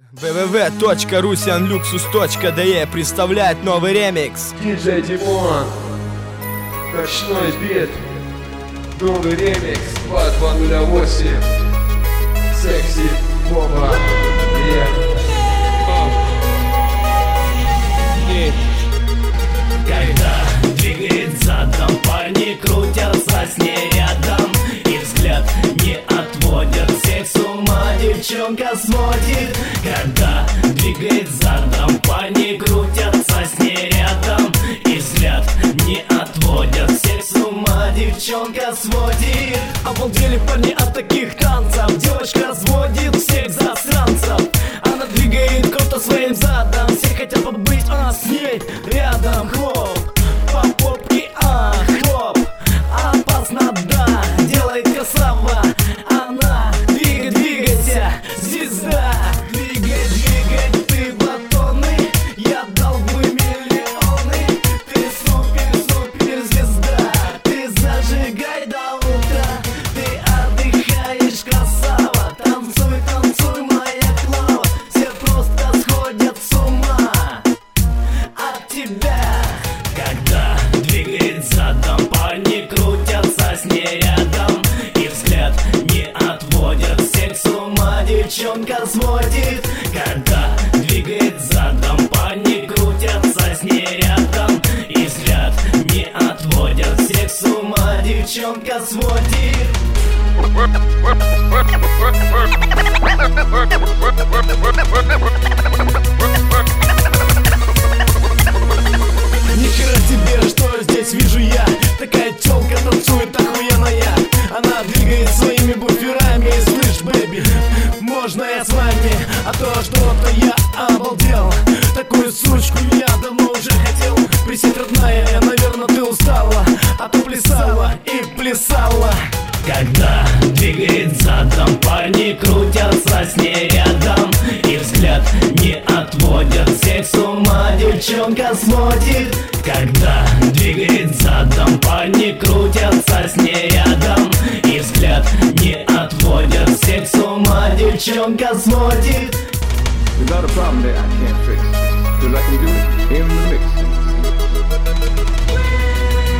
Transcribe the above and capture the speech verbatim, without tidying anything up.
вэ вэ вэ точка руссиан люксус точка дэ представляет новый ремикс. Диджей Димон, ночной бит, новый ремикс два два ноль восемь, секси бомба. Когда двигает задом, парни крутятся с ней рядом, и взгляд не отводят, всех с ума девчонка сводит. Когда двигает задом, парни крутятся с ней рядом, и взгляд не отводят, всех с ума девчонка сводит. Обалдели парни от таких танцев, девочка разводит всех засранцев. Она двигает круто своим задом, все хотят побыть, а с ней рядом. Хлоп, по попке, а, хлоп, опасно, да, делает красава. Она, двигай, двигайся, звезда. Двигай, двигай, ты батоны, я дал бы миллионы. Ты супер, супер звезда, ты зажигай до утра. Ты отдыхаешь, красава, танцуй, танцуй, моя клава. Все просто сходят с ума от тебя. Когда двигает задом, парни крутятся с ней рядом, и взгляд не отводят, всех с ума девчонка сводит. Когда двигает задом, парни крутятся с ней рядом, и взгляд не отводят, всех с ума девчонка сводит. Нихера тебе, что здесь вижу я. Такая тёлка танцует охуенная. Она двигает своими буферами. Слышь, бэби, можно я с вами? А то что-то я обалдел. Такую сучку я давно уже хотел. Присядь, родная, наверное, ты устала, а то плясала и плясала. Когда двигает задом, парни крутятся с ней рядом, и взгляд не отводят, всех с ума девчонка сводит. Когда двигает задом, парни крутятся с ней рядом, и взгляд не отводят, всех с ума девчонка сводит. You got a problem there I can't fix, 'cause I can do it in the mix.